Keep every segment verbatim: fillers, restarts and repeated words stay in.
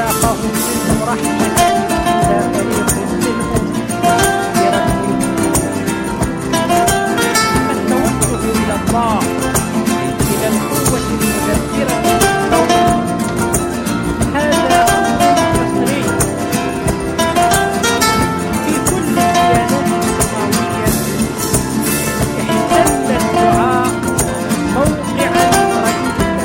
فأذاقهم منه رحمة إذا فريق منهم بربهم التوجه إلى الله، إلى القوة المدبرة للكون، هذا أمر فطري في كل الديانات السماوية. احتل الدعاء موقعا رئيسا.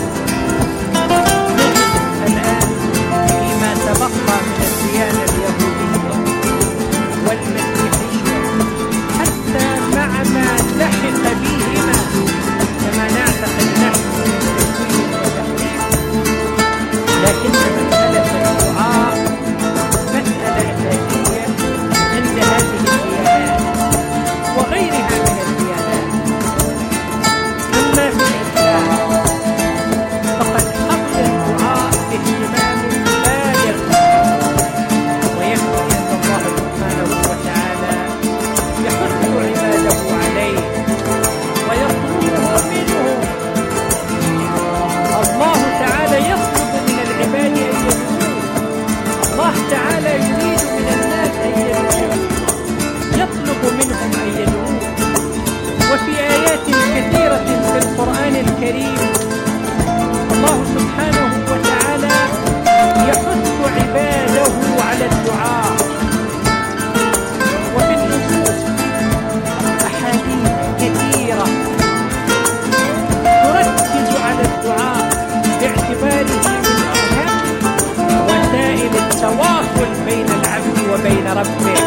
نجد الآن فيما تبقى من الديانة اليهودية والمسيحية حتى مع ما لحق بهما كما نعتقد نحن من التكوين والتحريف، لكن مسألة الدعاء مسألة أساسية عند هذه الديانات وغيرها من الديانات. أما في الإسلام فقد حظي الدعاء باهتمام بالغ، ويكفي أن الله سبحانه وتعالى يحث عباده عليه ويطلبه منهم. الله تعالى يطلب من العباد أن يدعوه، الله تعالى يريد من الناس أن يدعوه، يطلب منهم أن يدعوه. وفي آيات كثيرة في القرآن الكريم الله سبحانه وتعالى يحث عباده على الدعاء. وفي النصوص أحاديث كثيرة تركز على الدعاء باعتباره من أهم وسائل التواصل بين العبد وبين ربه.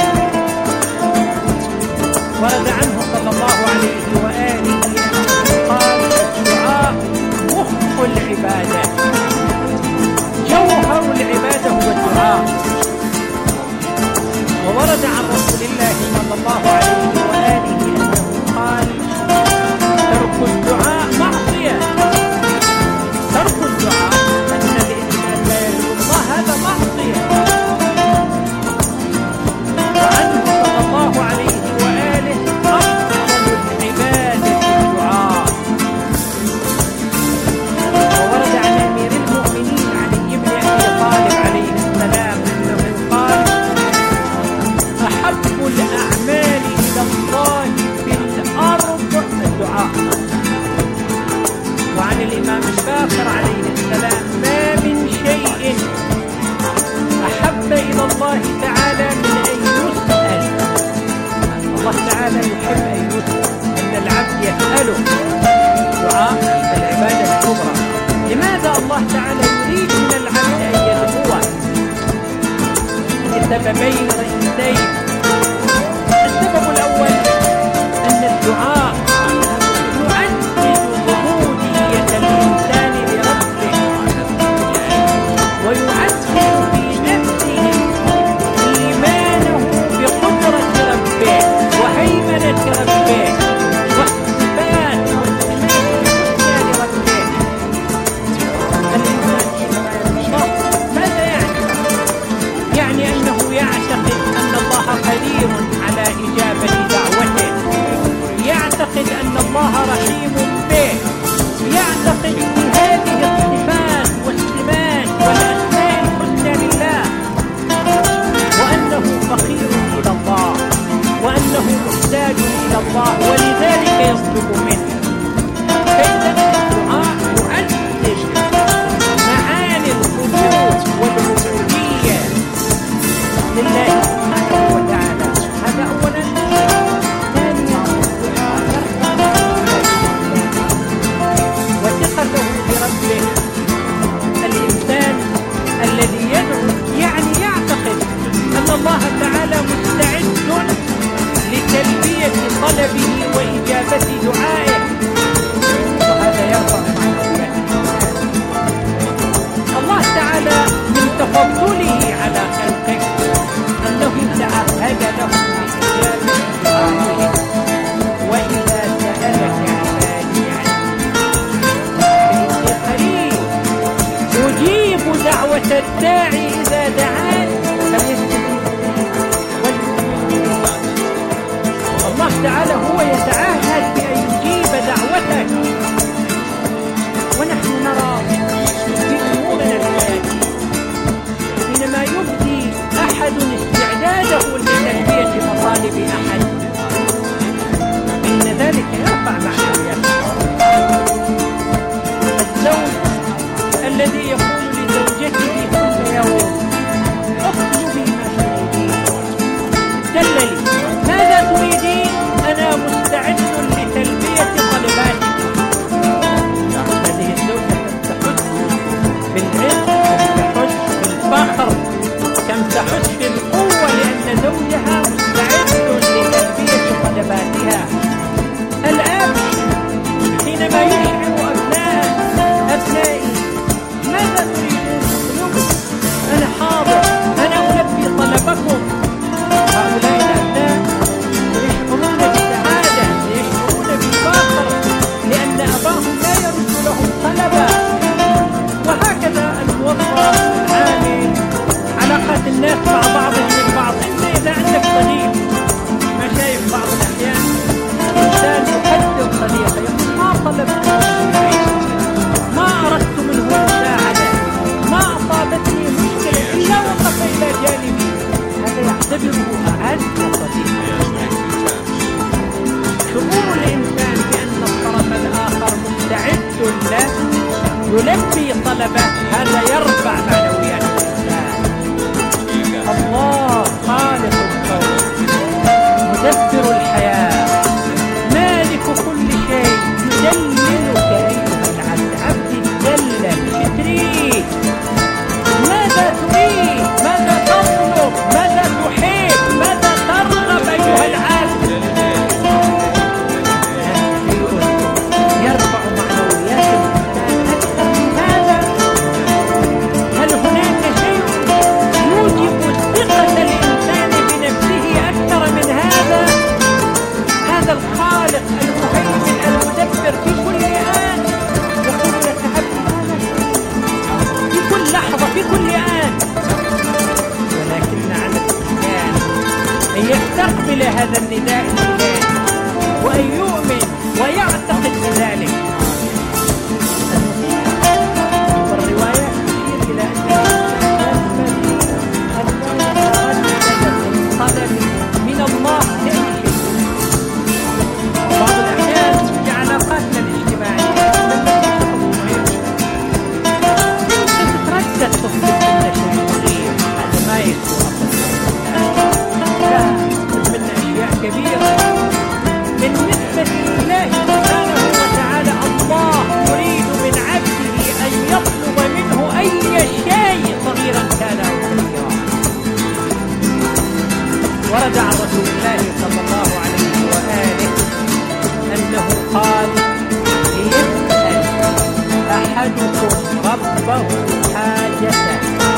ورد عنه صلى الله عليه وآله أنه قال: الدعاء مخ العبادة، جوهر العبادة هو الدعاء. وورد عن رسول الله صلى الله عليه وآله أنه قال: ترك الدعاء معصية. ترك الدعاء أن الإنسان لا يدعو الله هذا معصية. وعنه صلى الله عليه وآله أفضل العبادة الدعاء. وورد عن أمير المؤمنين علي بن أبي طالب عليه السلام أنه قال: أحب الأعمال إلى الله في الأرض الدعاء. وعن الإمام الباقر عليه السلام: ما من شيء أحب إلى الله تعالى من أن يسأل. الله تعالى يحب أن يسأل، أن العبد يسأله. دعاء العبادة الكبرى. لماذا الله تعالى يريد من العبد أن يدعوه؟ لسببين رئيسين. السبب الأول أن الدعاء يؤكد عبودية الإنسان لربه، ويؤكد في نفسه إيمانه بقدرة ربه وهيمنة ربه واحتفال واحتمال لربه. الإيمان بالله ماذا يعني؟ يعني أنه يعتقد أن الله قدير على إجابة دعوته، يعتقد أن الله رحيم به، يعتقد بهذه الصفات والسمات والأسماء الحسنى لله، وأنه فقير إلى الله، وأنه محتاج إلى الله، ولذلك يطلب منه. فإذا الدعاء يؤسس معاني الخضوع والعبودية لله سبحانه وتعالى. هذا أولا. ثانيا الدعاء وثقته بربه. الإنسان الذي يدعو يعني يعتقد أن الله تعالى مستعد لتلبية طلبه وإجابة دعائه، وهذا يرفع معنويات الله تعالى. من تفضله على خلقه أنه تعهد لهم بإجابة دعائهم. وإذا سألك عبادي عني فإني قريب أجيب دعوة الداعي إذا دعان فليستجيبوا لي وليؤمنوا بي. الله تعالى هو يتعهد بأن يجيب دعوتك. ونحن نرى في أمورنا الحياتية أي طلبات، هذا يرفع معنويات الإنسان. الله خالق الكون، مدبر الحياة، مالك كل شيء، يدللك أيها العبد. عبدي تدلل، شو تريد؟ ماذا تريد؟ ماذا تطلب؟ ماذا تحب؟ ماذا ترغب أيها العبد؟ يرفع معنويات الإنسان أكثر من هذا. هل هناك شيء يوجب ثقة الإنسان بنفسه أكثر من هذا؟ هذا الخالق المهيمن المدبر في كل آن يقول لك عبدي في كل لحظة في كل آن. ولكن على الإنسان أن يستقبل هذا النداء الإلهي وأن يؤمن ويعتقد بذلك. والرواية تشير إلى أن الطلب من الله لأي شيء. بعض الأحيان في علاقاتنا الاجتماعية تتردد تطلب منا شيء صغير، هذا ما يسوى. لا، تطلب منا أشياء كبيرة. بالنسبة لله سبحانه وتعالى الله يريد من عبده أن يطلب منه أي شيء صغيرا كان أو كبيرا. ورد عن رسول الله صلى الله عليه وآله أنه قال: ليسأل أحدكم ربه حاجته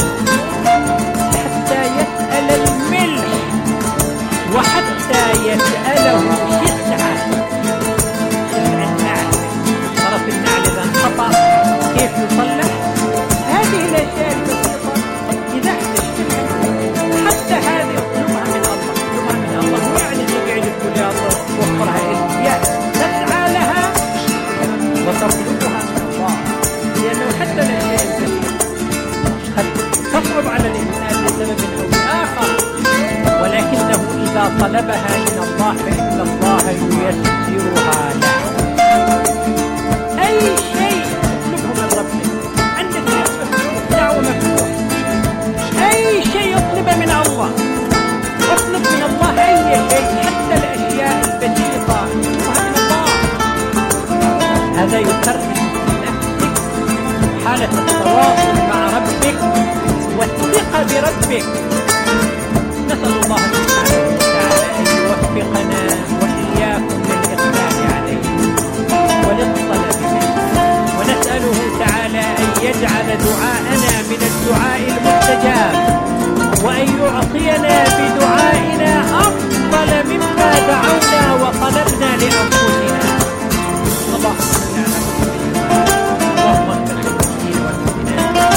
حتى يسأل الملح وحتى يسأله شسعة. شسع النعل، طرف النعل إذا انقطع كيف يصلح؟ هذه الأشياء البسيطة إذا احتجت حتى هذه اطلبها من الله، اطلبها من الله. يعني تقعد تقول يا الله وفرها إلي، تسعى لها وتطلبها من الله، لأنه حتى الأشياء البسيطة قد تصعب على الإنسان لسبب أو آخر، ولكنه إذا طلبها من الله فإن الله ييسرها له. أي شيء تطلبه من ربك، عندك دعوة مفتوحة، أي شيء يطلبه من الله، اطلب من الله أي شيء، حتى الأشياء البسيطة اطلبها من الله. هذا يكرر نفسك حالة التواصل مع ربك والثقة بربك. نسأل الله سبحانه وتعالى أن يوفقنا وإياكم للإقبال عليه وللطلب منه، ونسأله تعالى أن يجعل دعاءنا من الدعاء المستجاب، وأن يعطينا بدعائنا أفضل مما دعونا وطلبنا لأنفسنا. اللهم صل على محمد اللهم اغفر للمسلمين والمؤمنات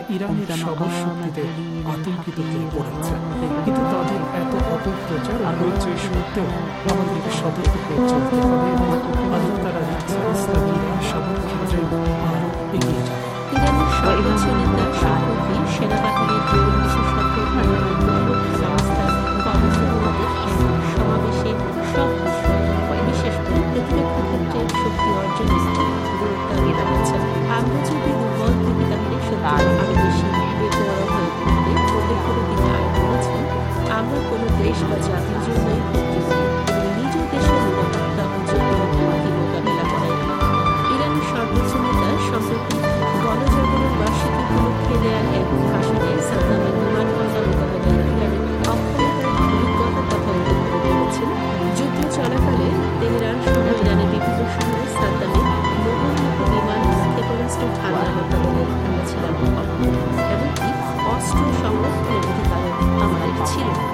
ইরানের সবর শক্তিতে আতঙ্কিত হয়ে পড়েছে। কিন্তু তাদের এত অপপ্রচার ও পরিচয় সত্ত্বেও আমাদের সতর্ক হয়ে চলতে হবে এবং আল্লাহ তাআলার ইচ্ছা ইসলামী ইরান সামগ্রিকভাবে আরও এগিয়ে যাবে। ইরানের সর্বোচ্চ নেতা সম্প্রতি সেনাবাহিনীর ড্রোন বিশেষজ্ঞ সংস্থার কর্মসূচিতে সমাবেশে সব বিষয় বিশেষ করে প্রতিরক্ষা ক্ষেত্রে শক্তি অর্জনের গুরুত্ব দিয়ে বলেছেন। আমরা যদি দুর্বল থাকি তাহলে সত্যি আরো বেশি বেপরোয়া হয়ে পড়বে উল্লেখ করে তিনি আরো বলেছেন, আমরা কোনো দেশ বা জাতির জন্যই এবং নিজ দেশের নিরাপত্তা ও জটিলতাকে মোকাবেলা করাই। ইরানের সর্বোচ্চ নেতা সম্প্রতি গণজাগরণ বার্ষিকী উপলক্ষে দেওয়া এক ভাষণে সাদ্দামের বিমান হামলা মোকাবেলায় ইরানের অক্ষমতার অভিজ্ঞতার কথা উল্লেখ করে বলেছেন, যুদ্ধ চলাকালে তেহরান সহ ইরানের বিভিন্ন শহরে সাদ্দামের মোহনমুখী বিমান ক্ষেপণাস্ত্রের হামলা মোকাবেলায় আমরা ছিলাম অক্ষম, এমনকি অস্ত্র সংরক্ষণের অধিকারও আমাদের ছিল না।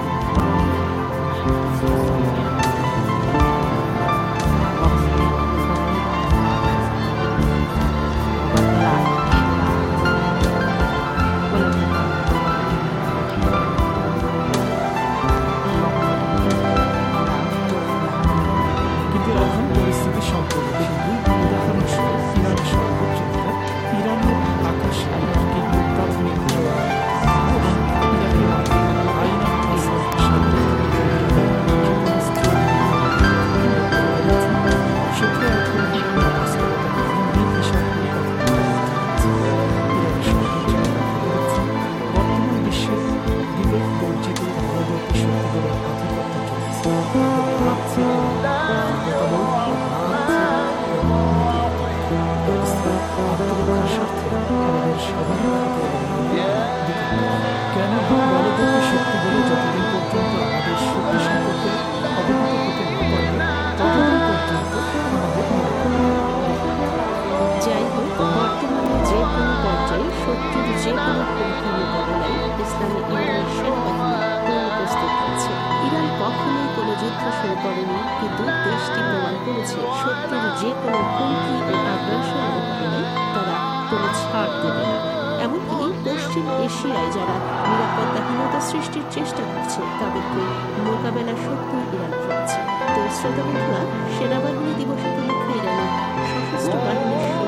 যাই হোক, বর্তমানে যে কোনো পর্যায়ে শত্রুর যে কোনো হুমকি মোকাবেলায় ইসলামী ইরানের সেনাবাহিনী প্রস্তুত আছে। ইরান কখনোই কোনো যুদ্ধ শুরু করেনি, কিন্তু দেশটি প্রমাণ করেছে শত্রুর যে কোনো হুমকি ও আগ্রাসন মোকাবেলায় তারা কোনো ছাড় দেবে না। এমনকি পশ্চিম এশিয়ায় যারা নিরাপত্তাহীনতা সৃষ্টির চেষ্টা করছে তাদেরকে মোকাবেলা সত্যই ইরান করছে। তো শ্রোতা বন্ধুরা, সেনাবাহিনী দিবস উপলক্ষে ইরানের সশস্ত্র বাহিনীর